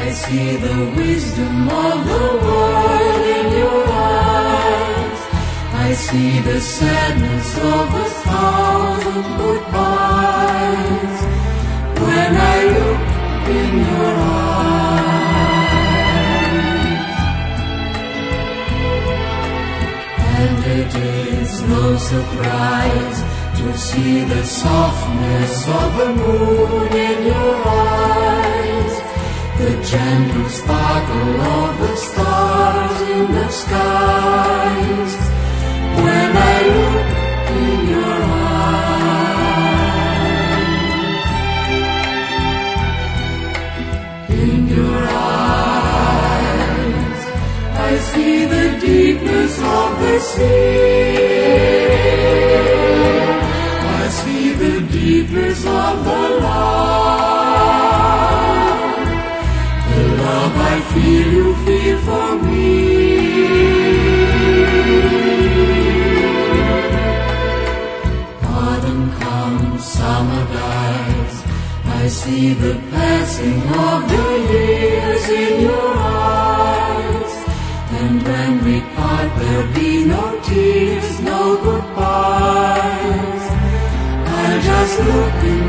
I see the wisdom of the world in your eyes. I see the sadness of 1,000 goodbyes when I look in your eyes. And it is no surprise to see the softness of the moon in your eyes, the gentle sparkle of the stars in the skies when I look in your eyes. In your eyes I see the deepness of the sea. I see the deepness of the love, the love I feel you feel for me. Autumn comes, summer dies, I see the passing of the years in your eyes. And when we part there'll be no tears, no goodbyes. I'll just look in